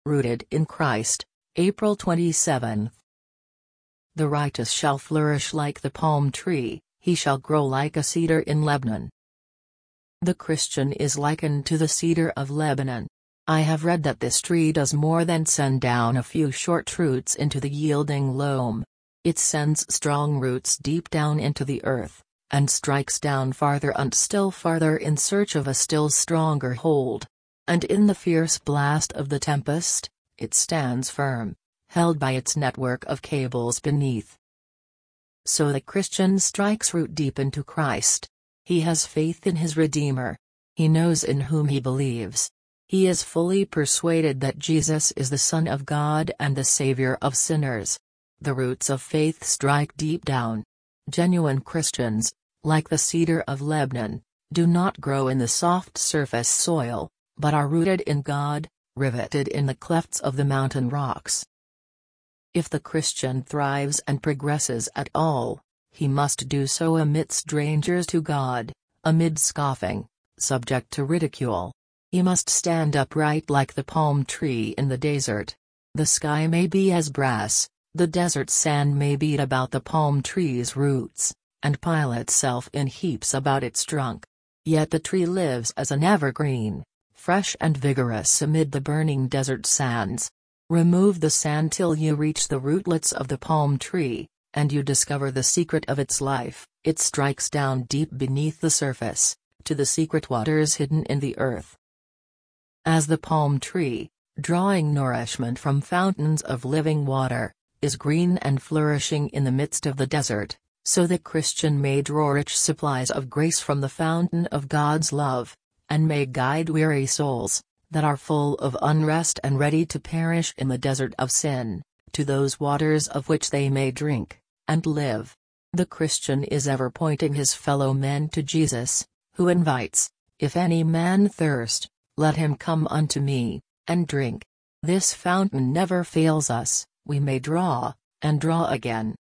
Rooted in Christ, April 27. The righteous shall flourish like the palm tree, he shall grow like a cedar in Lebanon. The Christian is likened to the cedar of Lebanon. I have read that this tree does more than send down a few short roots into the yielding loam. It sends strong roots deep down into the earth, and strikes down farther and still farther in search of a still stronger hold. And in the fierce blast of the tempest, it stands firm, held by its network of cables beneath. So the Christian strikes root deep into Christ. He has faith in his Redeemer. He knows in whom he believes. He is fully persuaded that Jesus is the Son of God and the Savior of sinners. The roots of faith strike deep down. Genuine Christians, like the cedar of Lebanon, do not grow in the soft surface soil, but are rooted in God, riveted in the clefts of the mountain rocks. If the Christian thrives and progresses at all, he must do so amidst strangers to God, amid scoffing, subject to ridicule. He must stand upright like the palm tree in the desert. The sky may be as brass, the desert sand may beat about the palm tree's roots, and pile itself in heaps about its trunk. Yet the tree lives as an evergreen, fresh and vigorous amid the burning desert sands. Remove the sand till you reach the rootlets of the palm tree, and you discover the secret of its life. It strikes down deep beneath the surface, to the secret waters hidden in the earth. As the palm tree, drawing nourishment from fountains of living water, is green and flourishing in the midst of the desert, so the Christian may draw rich supplies of grace from the fountain of God's love, and may guide weary souls, that are full of unrest and ready to perish in the desert of sin, to those waters of which they may drink, and live. The Christian is ever pointing his fellow men to Jesus, who invites, "If any man thirst, let him come unto me, and drink." This fountain never fails us. We may draw, and draw again,